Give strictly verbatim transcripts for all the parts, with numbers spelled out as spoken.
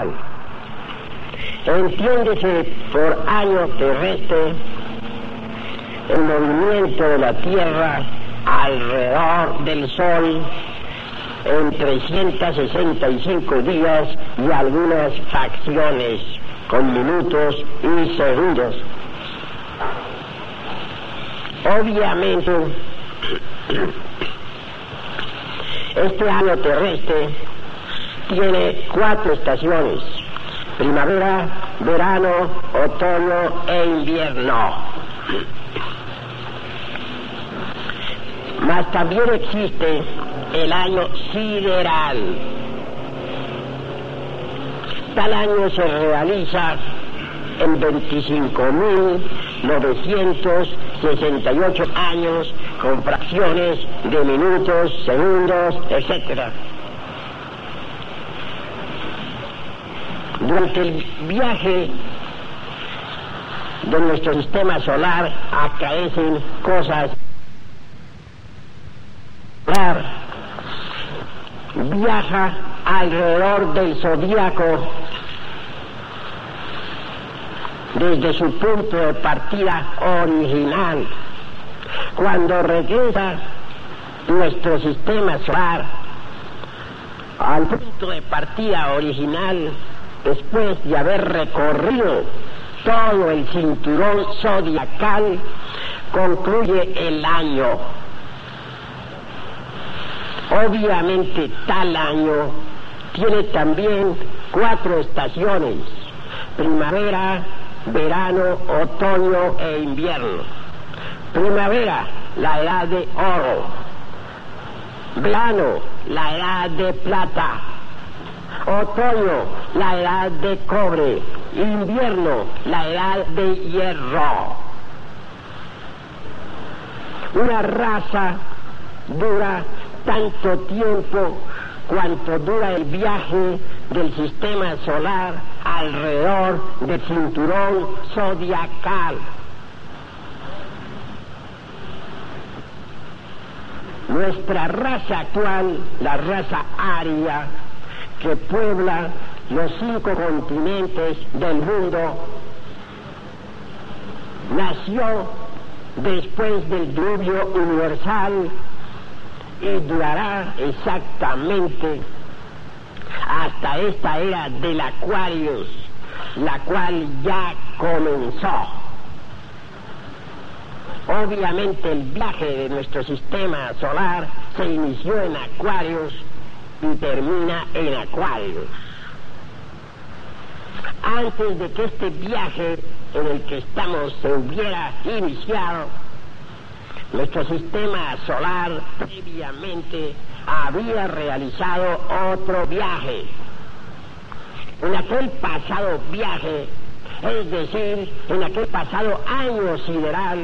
zodiacal. Entiéndese por año terrestre el movimiento de la Tierra alrededor del Sol en trescientos sesenta y cinco días y algunas fracciones con minutos y segundos. Obviamente, este año terrestre tiene cuatro estaciones: primavera, verano, otoño e invierno. Mas también existe el año sideral. Tal año se realiza en veinticinco mil novecientos sesenta y ocho años con fracciones de minutos, segundos, etcétera. Durante el viaje de nuestro sistema solar acaecen cosas. Viaja alrededor del zodíaco desde su punto de partida original. Cuando regresa nuestro sistema solar al punto de partida original, después de haber recorrido todo el cinturón zodiacal, concluye el año. Obviamente tal año tiene también cuatro estaciones: primavera, verano, otoño e invierno. Primavera, la edad de oro. Verano, la edad de plata. Otoño, la edad de cobre. Invierno, la edad de hierro. Una raza dura tanto tiempo cuanto dura el viaje del sistema solar alrededor del cinturón zodiacal. Nuestra raza actual, la raza aria, que puebla los cinco continentes del mundo, nació después del diluvio universal y durará exactamente hasta esta era del Aquarius, la cual ya comenzó. Obviamente el viaje de nuestro sistema solar se inició en Aquarius y termina en Aquarius. Antes de que este viaje en el que estamos se hubiera iniciado, nuestro sistema solar previamente había realizado otro viaje. En aquel pasado viaje, es decir, en aquel pasado año sideral,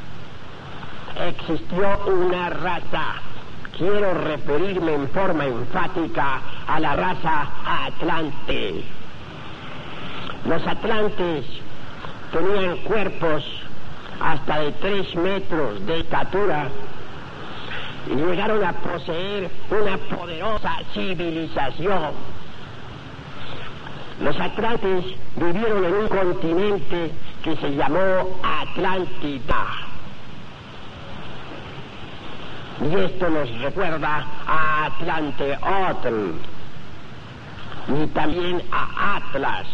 existió una raza. Quiero referirme en forma enfática a la raza Atlante. Los atlantes tenían cuerpos hasta de tres metros de estatura y llegaron a poseer una poderosa civilización. Los atlantes vivieron en un continente que se llamó Atlántida. Y esto nos recuerda a Atlanteotl y también a Atlas.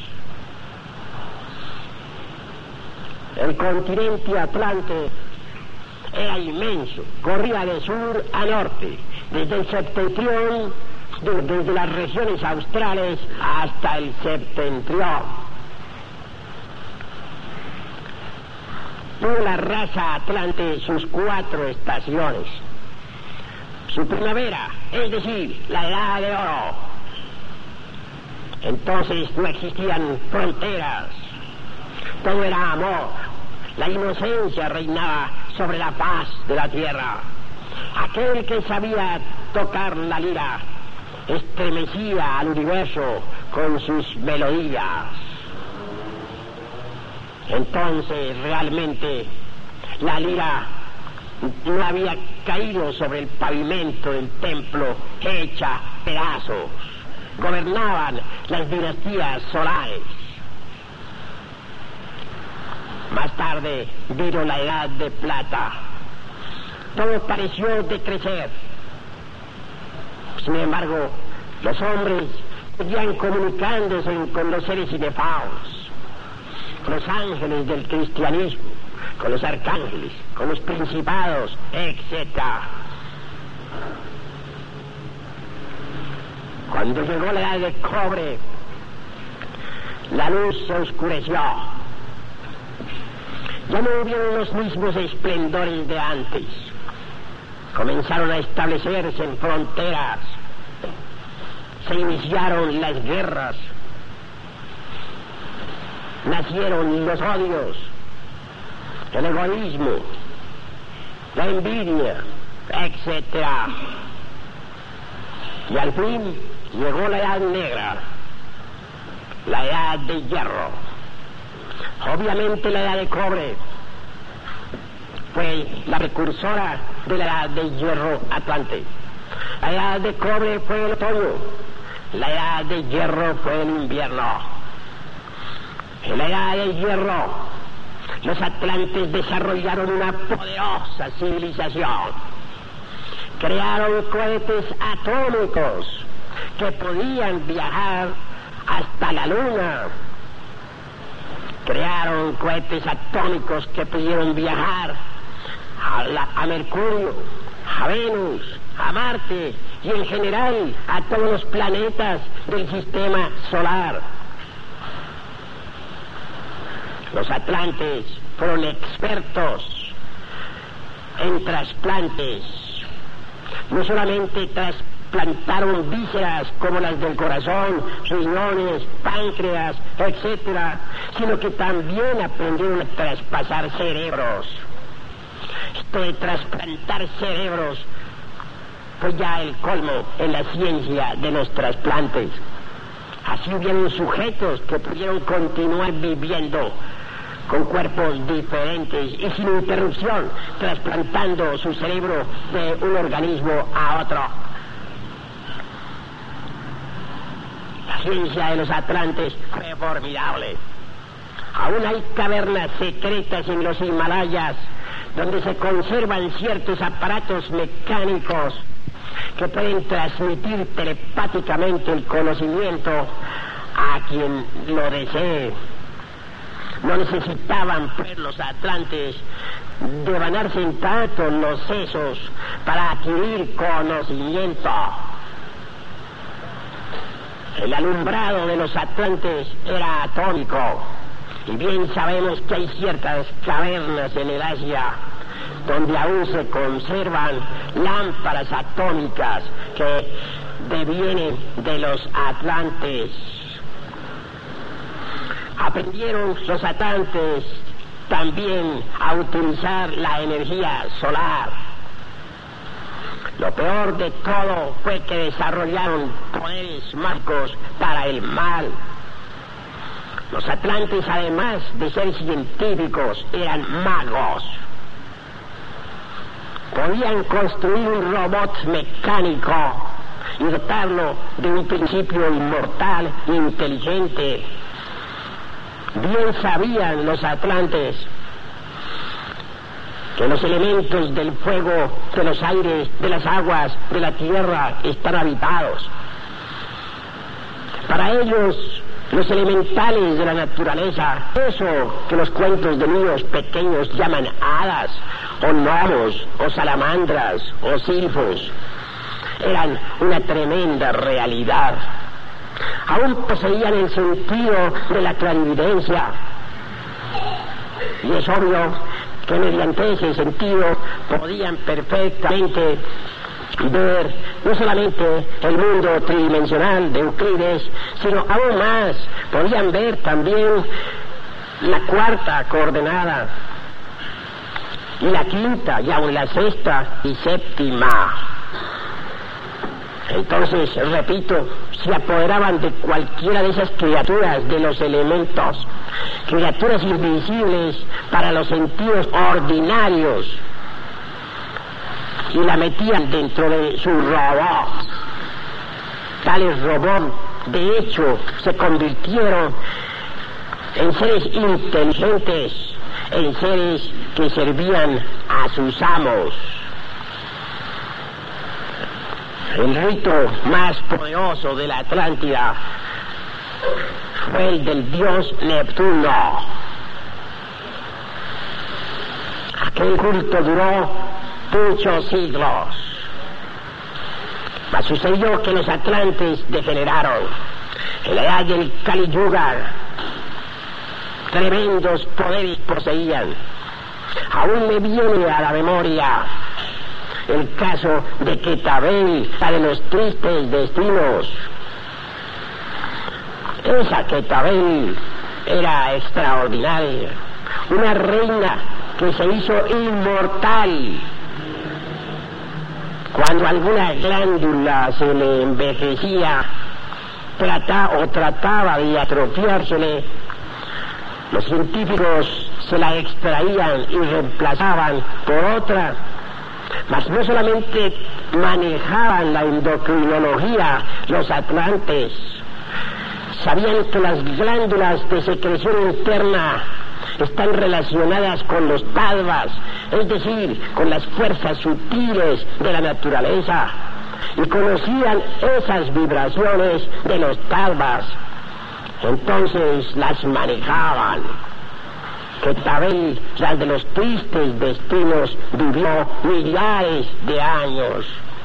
El continente Atlante era inmenso, corría de sur a norte, desde el septentrión, de, desde las regiones australes hasta el septentrión. Tuvo la raza Atlante sus cuatro estaciones. Su primavera, es decir, la edad de oro. Entonces no existían fronteras, todo era amor. La inocencia reinaba sobre la faz de la tierra. Aquel que sabía tocar la lira estremecía al universo con sus melodías. Entonces realmente la lira no había caído sobre el pavimento del templo hecha pedazos. gobernaban las dinastías solares. Más tarde vino la Edad de Plata. Todo pareció decrecer. Sin embargo, los hombres seguían comunicándose con los seres inefable, con los ángeles del cristianismo, con los arcángeles, con los principados, etcétera. Cuando llegó la Edad de Cobre, la luz se oscureció. Ya no hubieron los mismos esplendores de antes. Comenzaron a establecerse en fronteras. Se iniciaron las guerras. Nacieron los odios, el egoísmo, la envidia, etcétera. Y al fin llegó la Edad Negra, la Edad de Hierro. Obviamente la Edad de Cobre fue la precursora de la Edad de Hierro Atlante. La Edad de Cobre fue el otoño, la Edad de Hierro fue el invierno. En la Edad de Hierro, los atlantes desarrollaron una poderosa civilización. Crearon cohetes atómicos que podían viajar hasta la Luna. Crearon cohetes atómicos que pudieron viajar a, la, a Mercurio, a Venus, a Marte y en general a todos los planetas del sistema solar. Los atlantes fueron expertos en trasplantes. No solamente trasplantaron vísceras como las del corazón, riñones, páncreas, etcétera, sino que también aprendieron a traspasar cerebros. Esto de trasplantar cerebros fue ya el colmo en la ciencia de los trasplantes. Así hubieron sujetos que pudieron continuar viviendo con cuerpos diferentes y sin interrupción, trasplantando su cerebro de un organismo a otro. La ciencia de los atlantes fue formidable. Aún hay cavernas secretas en los Himalayas donde se conservan ciertos aparatos mecánicos que pueden transmitir telepáticamente el conocimiento a quien lo desee. No necesitaban pues los atlantes devanarse en tanto los sesos para adquirir conocimiento. El alumbrado de los atlantes era atómico, y bien sabemos que hay ciertas cavernas en el Asia donde aún se conservan lámparas atómicas que devienen de los atlantes. Aprendieron los atlantes también a utilizar la energía solar. Lo peor de todo fue que desarrollaron poderes mágicos para el mal. Los atlantes, además de ser científicos, eran magos. Podían construir un robot mecánico y dotarlo de un principio inmortal e inteligente. Bien sabían los atlantes que los elementos del fuego, de los aires, de las aguas, de la tierra están habitados. Para ellos, los elementales de la naturaleza, eso que los cuentos de niños pequeños llaman hadas, o gnomos, o salamandras, o silfos, eran una tremenda realidad. Aún poseían el sentido de la clarividencia. Y es obvio que mediante ese sentido podían perfectamente ver no solamente el mundo tridimensional de Euclides, sino aún más, podían ver también la cuarta coordenada, y la quinta, y aún la sexta y séptima. Entonces, repito, se apoderaban de cualquiera de esas criaturas de los elementos, criaturas invisibles para los sentidos ordinarios, y la metían dentro de sus robots. Tales robots de hecho, se convirtieron en seres inteligentes, en seres que servían a sus amos. El rito más poderoso de la Atlántida fue el del dios Neptuno. Aquel culto duró muchos siglos. Mas sucedió que los atlantes degeneraron. En la edad del Kali Yuga, tremendos poderes poseían. Aún me viene a la memoria el caso de Quetabel, la de los tristes destinos. Esa Quetabel era extraordinaria, una reina que se hizo inmortal. Cuando alguna glándula se le envejecía trata, o trataba de atrofiársele, los científicos se la extraían y reemplazaban por otra. Mas no solamente manejaban la endocrinología los atlantes, sabían que las glándulas de secreción interna están relacionadas con los tadvas, es decir, con las fuerzas sutiles de la naturaleza, y conocían esas vibraciones de los tadvas. Entonces las manejaban. Quetabel, la de los tristes destinos, vivió millares de años.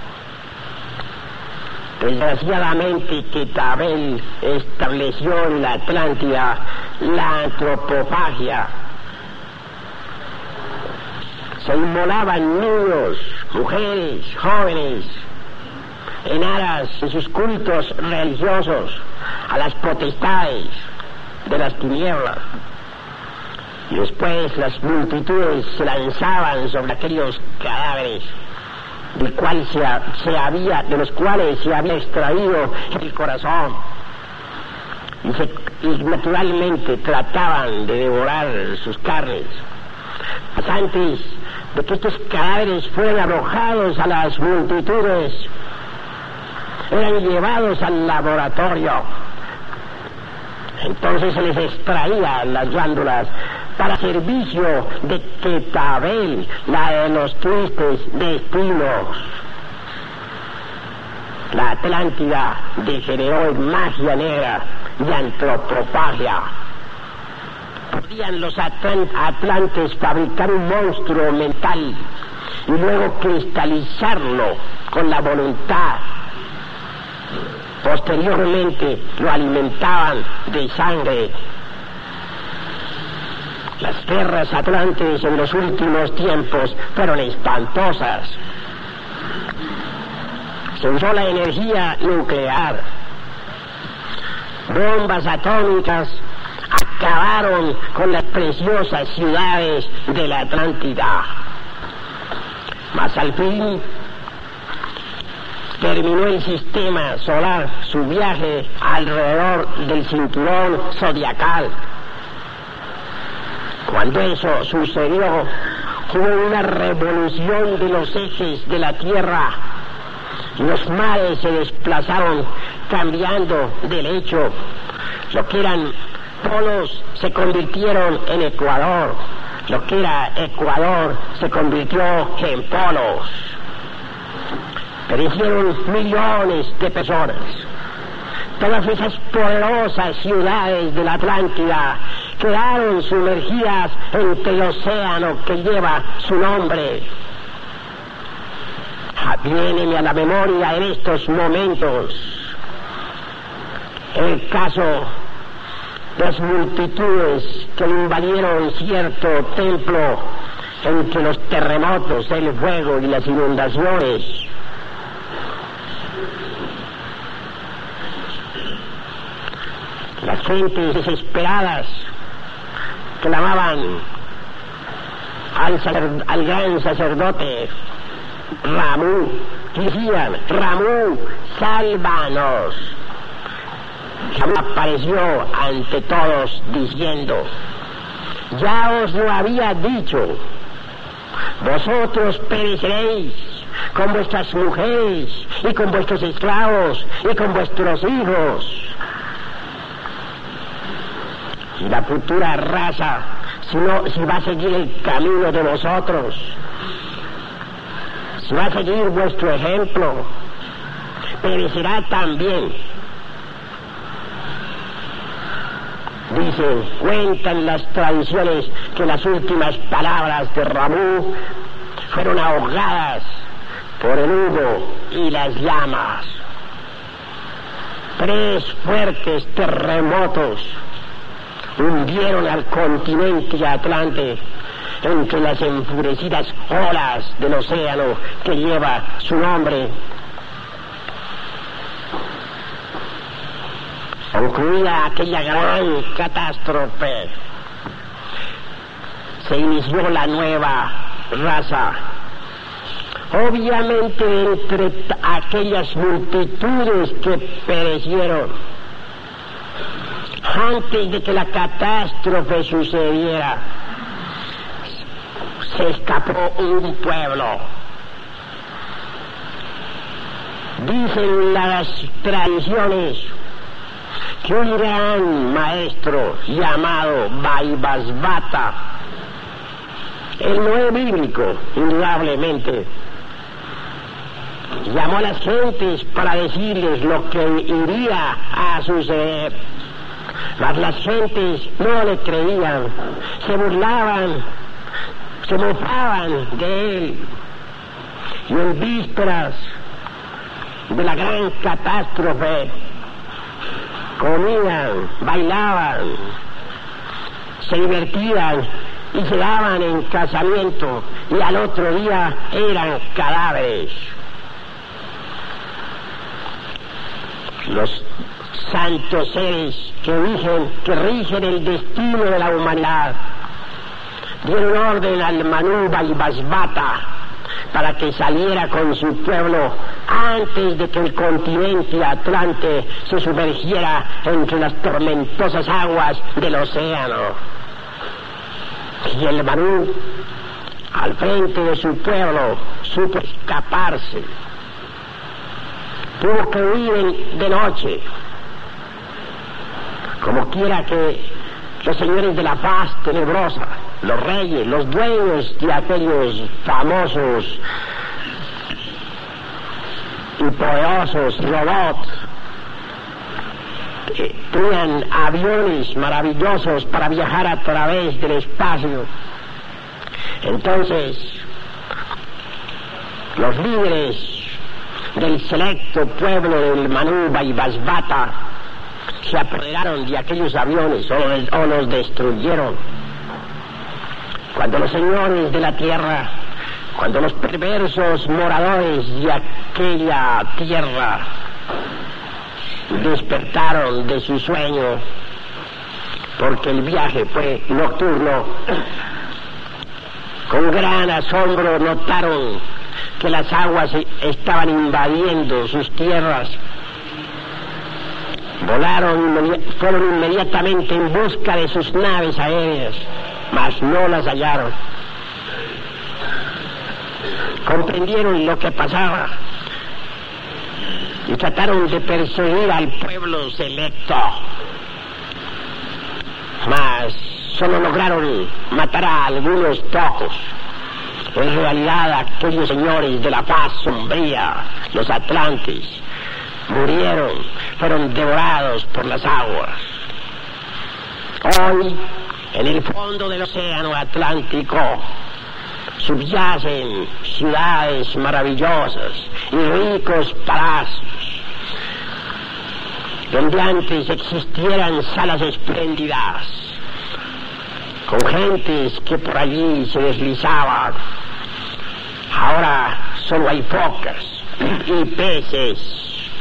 Desgraciadamente, Quetabel estableció en la Atlántida la antropofagia. Se inmolaban niños, mujeres, jóvenes, en aras de sus cultos religiosos a las potestades de las tinieblas. Y después las multitudes se lanzaban sobre aquellos cadáveres del cual se, se había, de los cuales se había extraído el corazón, y, se, y naturalmente trataban de devorar sus carnes. Mas antes de que estos cadáveres fueran arrojados a las multitudes, eran llevados al laboratorio. Entonces se les extraían las glándulas para servicio de Quetabel, la de los tristes destinos. La Atlántida degeneró en magia negra y antropofagia. Podían los atl- atlantes fabricar un monstruo mental y luego cristalizarlo con la voluntad. Posteriormente lo alimentaban de sangre. Las guerras atlantes en los últimos tiempos fueron espantosas. Se usó la energía nuclear. Bombas atómicas acabaron con las preciosas ciudades de la Atlántida. Mas al fin terminó el sistema solar su viaje alrededor del cinturón zodiacal. Cuando eso sucedió, hubo una revolución de los ejes de la Tierra. Los mares se desplazaron cambiando de lecho. Lo que eran polos se convirtieron en Ecuador. Lo que era Ecuador se convirtió en polos. Perecieron millones de personas. Todas esas poderosas ciudades de la Atlántida quedaron sumergidas entre el océano que lleva su nombre. Viene a la memoria en estos momentos el caso de las multitudes que invadieron cierto templo entre los terremotos, el fuego y las inundaciones. Las gentes desesperadas clamaban al, sacer, al gran sacerdote Ramú, decían: Ramú, sálvanos. Ramú apareció ante todos diciendo: ya os lo había dicho, vosotros pereceréis con vuestras mujeres y con vuestros esclavos y con vuestros hijos. y la futura raza, si, no, si va a seguir el camino de vosotros, si va a seguir vuestro ejemplo, perecerá también. Dicen, cuentan las tradiciones que las últimas palabras de Ramú fueron ahogadas por el humo y las llamas. Tres fuertes terremotos hundieron al continente Atlante entre las enfurecidas olas del océano que lleva su nombre. Concluida aquella gran catástrofe, se inició la nueva raza. Obviamente, entre aquellas multitudes que perecieron antes de que la catástrofe sucediera, se escapó un pueblo. Dicen las tradiciones que un gran maestro llamado Vaivasvata, él no es bíblico, indudablemente, llamó a las gentes para decirles lo que iría a suceder, mas las gentes no le creían, se burlaban, se mofaban de él, y en vísperas de la gran catástrofe comían, bailaban, se divertían y se daban en casamiento, y al otro día eran cadáveres. Los santos seres que rigen, que rigen el destino de la humanidad dieron orden al Manú Vaivasvata para que saliera con su pueblo antes de que el continente Atlante se sumergiera entre las tormentosas aguas del océano. Y el Manú, al frente de su pueblo, supo escaparse. Tuvo que huir de noche. Como quiera que los señores de la paz tenebrosa, los reyes, los dueños de aquellos famosos y poderosos robots, eh, tenían aviones maravillosos para viajar a través del espacio. Entonces, los líderes del selecto pueblo del Manú Vaivasvata se apoderaron de aquellos aviones o los, o los destruyeron. Cuando los señores de la tierra, cuando los perversos moradores de aquella tierra despertaron de su sueño, porque el viaje fue nocturno, con gran asombro notaron que las aguas estaban invadiendo sus tierras. Volaron, fueron inmediatamente en busca de sus naves aéreas, mas no las hallaron. Comprendieron lo que pasaba y trataron de perseguir al pueblo selecto, mas solo lograron matar a algunos pocos. En realidad, aquellos señores de la paz sombría, los atlantes, murieron, fueron devorados por las aguas. Hoy, en el fondo del océano Atlántico, subyacen ciudades maravillosas y ricos palacios, donde antes existieran salas espléndidas, con gentes que por allí se deslizaban. Ahora solo hay focas y peces.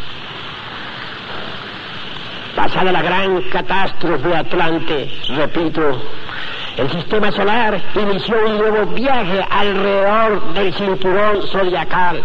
Pasada la gran catástrofe Atlante, repito, el sistema solar inició un nuevo viaje alrededor del cinturón zodiacal.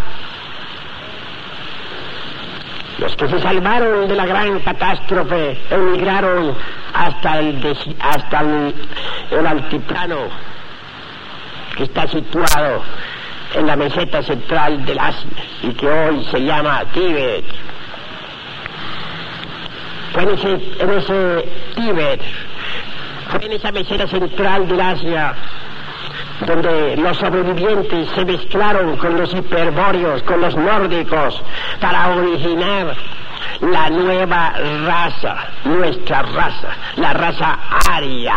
Los que se salvaron de la gran catástrofe emigraron hasta el, hasta el, el altiplano que está situado en la meseta central del Asia y que hoy se llama Tíbet. Fue en ese, en ese Tíbet Fue en esa meseta central del Asia donde los sobrevivientes se mezclaron con los hiperbóreos, con los nórdicos, para originar la nueva raza, nuestra raza, la raza aria.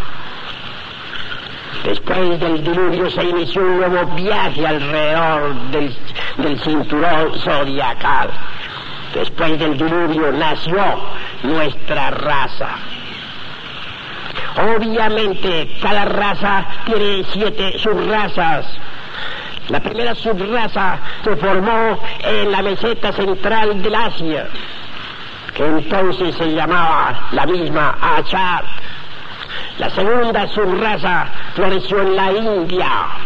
Después del diluvio se inició un nuevo viaje alrededor del, del cinturón zodiacal. Después del diluvio nació nuestra raza. Obviamente, cada raza tiene siete subrazas. La primera subraza se formó en la meseta central del Asia, que entonces se llamaba la misma Achar. La segunda subraza floreció en la India.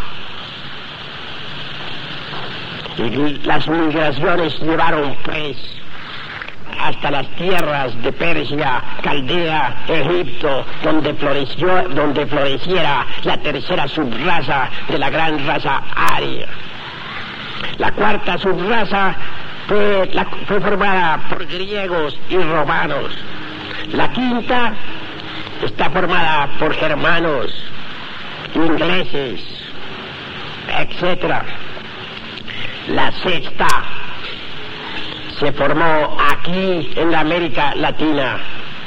Y las migraciones llevaron, pues, hasta las tierras de Persia, Caldea, Egipto, donde floreció, donde floreciera la tercera subraza de la gran raza aria. La cuarta subraza fue, la, fue formada por griegos y romanos. La quinta está formada por germanos, ingleses, etcétera. La sexta se formó aquí en la América Latina.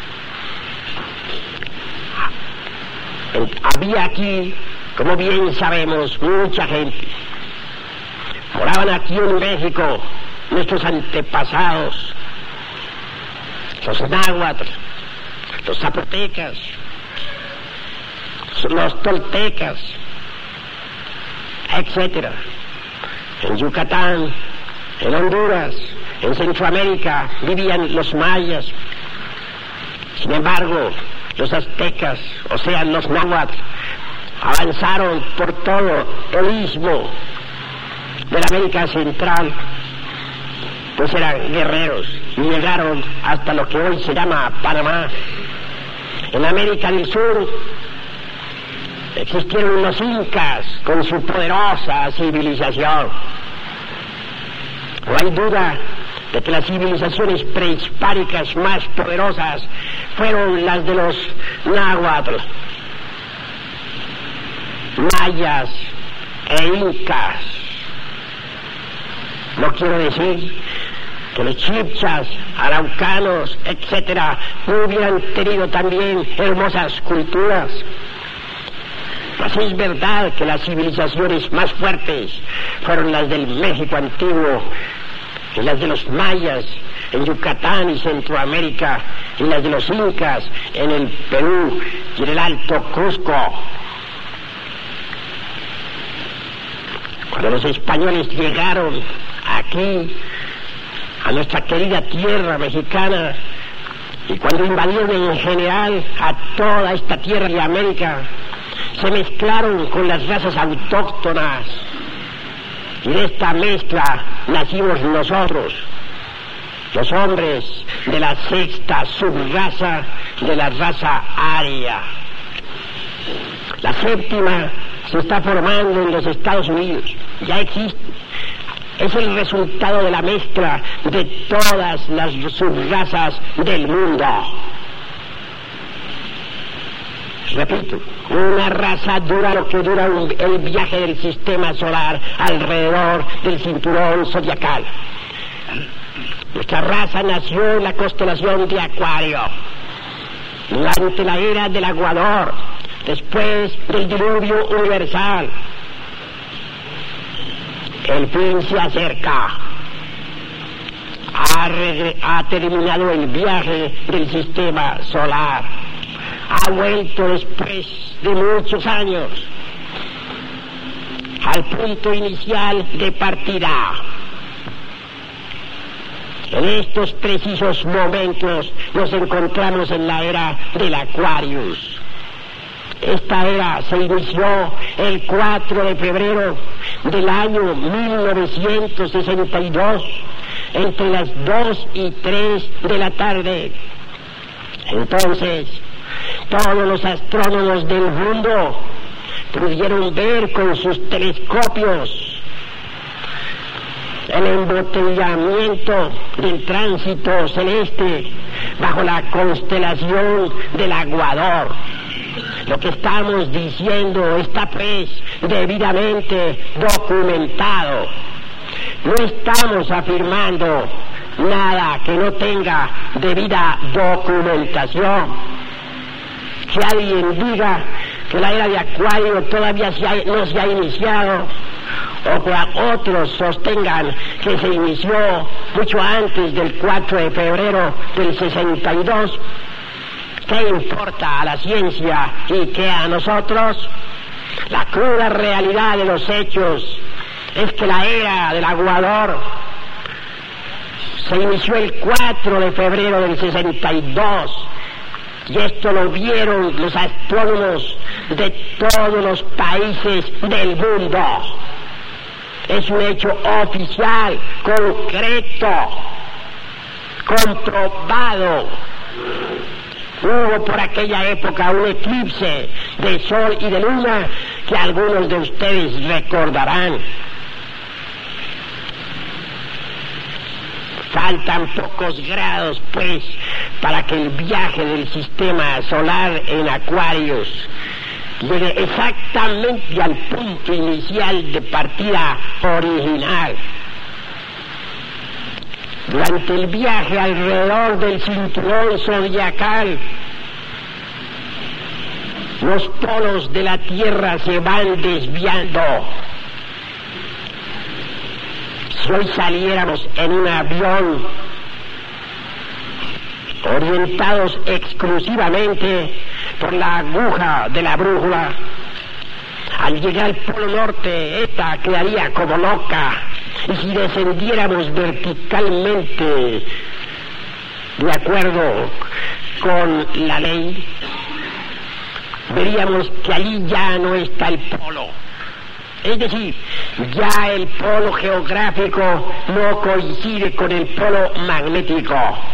Había aquí, como bien sabemos, mucha gente. Moraban aquí en México nuestros antepasados, los náhuatl, los zapotecas, los toltecas, etcétera. En Yucatán, en Honduras, en Centroamérica vivían los mayas. Sin embargo, los aztecas, o sea, los náhuatl, avanzaron por todo el istmo de la América Central, pues eran guerreros y llegaron hasta lo que hoy se llama Panamá. En América del Sur existieron los incas con su poderosa civilización. No hay duda de que las civilizaciones prehispánicas más poderosas fueron las de los náhuatl, mayas e incas. No quiero decir que los chibchas, araucanos, etcétera, no hubieran tenido también hermosas culturas. Mas es verdad que las civilizaciones más fuertes fueron las del México antiguo, y las de los mayas en Yucatán y Centroamérica, y las de los incas en el Perú y en el Alto Cusco. Cuando los españoles llegaron aquí, a nuestra querida tierra mexicana, y cuando invadieron en general a toda esta tierra de América, se mezclaron con las razas autóctonas, y de esta mezcla nacimos nosotros, los hombres de la sexta subraza de la raza aria. La séptima se está formando en los Estados Unidos, ya existe. Es el resultado de la mezcla de todas las subrazas del mundo. Repito, una raza dura lo que dura un, el viaje del sistema solar alrededor del cinturón zodiacal. Nuestra raza nació en la constelación de Acuario, durante la era del aguador, después del diluvio universal. El fin se acerca. Ha, ha terminado el viaje del sistema solar. Ha vuelto después de muchos años al punto inicial de partida. En estos precisos momentos nos encontramos en la era del Aquarius. Esta era se inició el cuatro de febrero del año mil novecientos sesenta y dos, entre las dos y tres de la tarde. Entonces, todos los astrónomos del mundo pudieron ver con sus telescopios el embotellamiento del tránsito celeste bajo la constelación del Aguador. Lo que estamos diciendo está pues debidamente documentado. No estamos afirmando nada que no tenga debida documentación. Que alguien diga que la era de Acuario todavía se ha, no se ha iniciado, o que otros sostengan que se inició mucho antes del cuatro de febrero del sesenta y dos, ¿qué importa a la ciencia y qué a nosotros? La cruda realidad de los hechos es que la era del aguador se inició el cuatro de febrero del sesenta y dos, y esto lo vieron los astrónomos de todos los países del mundo. Es un hecho oficial, concreto, comprobado. Hubo por aquella época un eclipse de sol y de luna que algunos de ustedes recordarán. Faltan pocos grados, pues, para que el viaje del sistema solar en Acuarios llegue exactamente al punto inicial de partida original. Durante el viaje alrededor del cinturón zodiacal, los polos de la Tierra se van desviando. Si hoy saliéramos en un avión orientados exclusivamente por la aguja de la brújula, al llegar al polo norte, esta quedaría como loca, y si descendiéramos verticalmente de acuerdo con la ley, veríamos que allí ya no está el polo. Es decir, ya el polo geográfico no coincide con el polo magnético.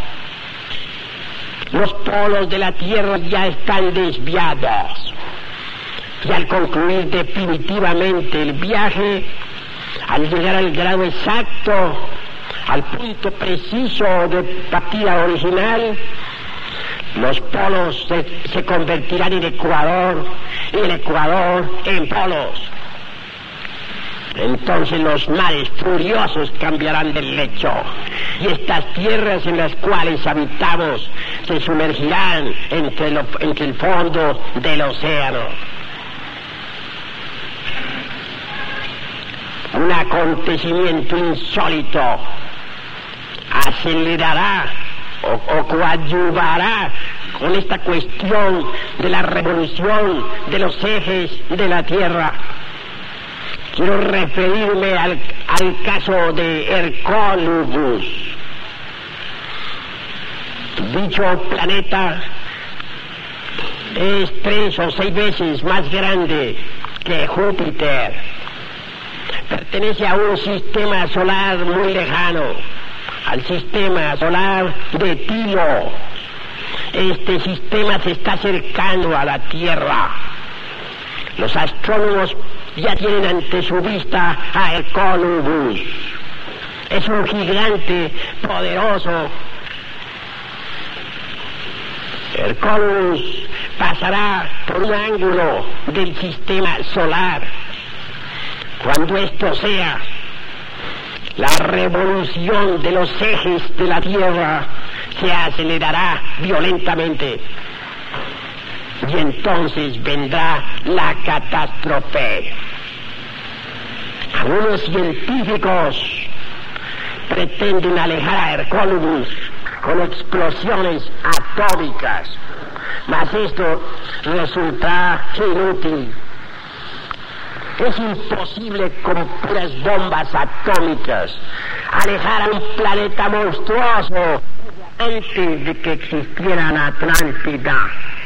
Los polos de la Tierra ya están desviados. Y al concluir definitivamente el viaje, al llegar al grado exacto, al punto preciso de partida original, los polos se, se convertirán en ecuador y el ecuador en polos. Entonces los mares furiosos cambiarán de lecho, y estas tierras en las cuales habitamos se sumergirán entre, lo, entre el fondo del océano. Un acontecimiento insólito acelerará o, o coadyuvará con esta cuestión de la revolución de los ejes de la Tierra. Quiero referirme al, al caso de Hercólubus. Dicho planeta es tres o seis veces más grande que Júpiter. Pertenece a un sistema solar muy lejano, al sistema solar de Tilo. Este sistema se está acercando a la Tierra. Los astrónomos ya tienen ante su vista a Hercólubus. Es un gigante poderoso. Hercólubus pasará por un ángulo del sistema solar. Cuando esto sea, la revolución de los ejes de la Tierra se acelerará violentamente. Y entonces vendrá la catástrofe. Algunos científicos pretenden alejar a Hercólubus con explosiones atómicas, mas esto resulta inútil. Es imposible con puras bombas atómicas alejar a un planeta monstruoso antes de que existiera la Atlántida.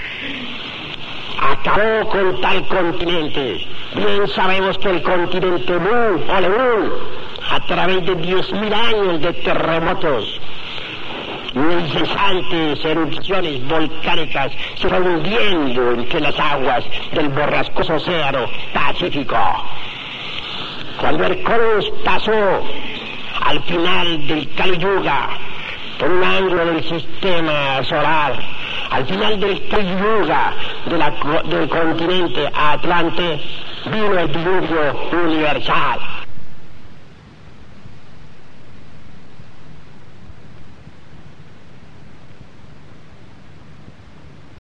Acabó con tal continente. Bien sabemos que el continente Mu o Lemun, a través de diez mil años de terremotos y incesantes erupciones volcánicas, se fue hundiendo entre las aguas del borrascoso océano Pacífico. Cuando Hercólubus pasó al final del Kali Yuga por un ángulo del sistema solar, Al final del yuga de la, del continente Atlante vino el diluvio universal.